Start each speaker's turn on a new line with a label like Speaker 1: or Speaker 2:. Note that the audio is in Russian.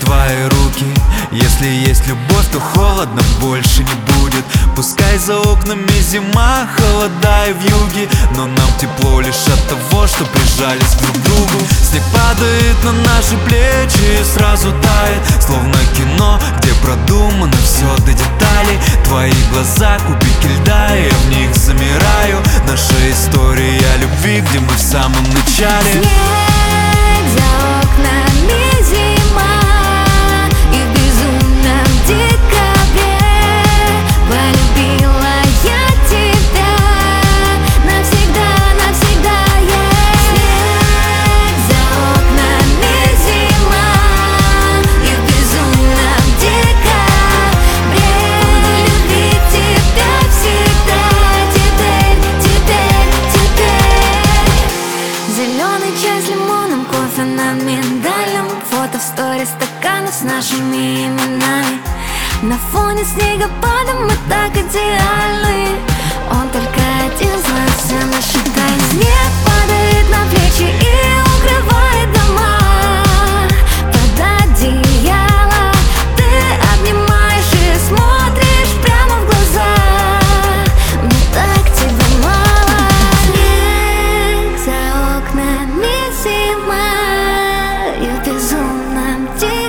Speaker 1: твои руки. Если есть любовь, то холодно больше не будет. Пускай за окнами зима, холода и вьюги, но нам тепло лишь от того, что прижались друг к другу. Снег падает на наши плечи и сразу тает, словно кино, где продумано все до деталей. Твои глаза, кубики льда, я в них замираю. Наша история любви, где мы в самом начале.
Speaker 2: Снег за окнами, зима, и в безумном декабре полюбила я тебя навсегда, навсегда. Снег за окнами, зима, и в безумном декабре буду любить тебя всегда. Теперь зеленый чай с лимоном, кофе на миндальном, фото в сторис стаканов с нашими именами. На фоне снегопада мы так идеальны. Он только один знает все наши тайны. Снег падает на плечи и укрывает дома. Под одеяло ты обнимаешь и смотришь прямо в глаза. Мне так тебя мало. Снег за окнами, зима, и в безумном декабре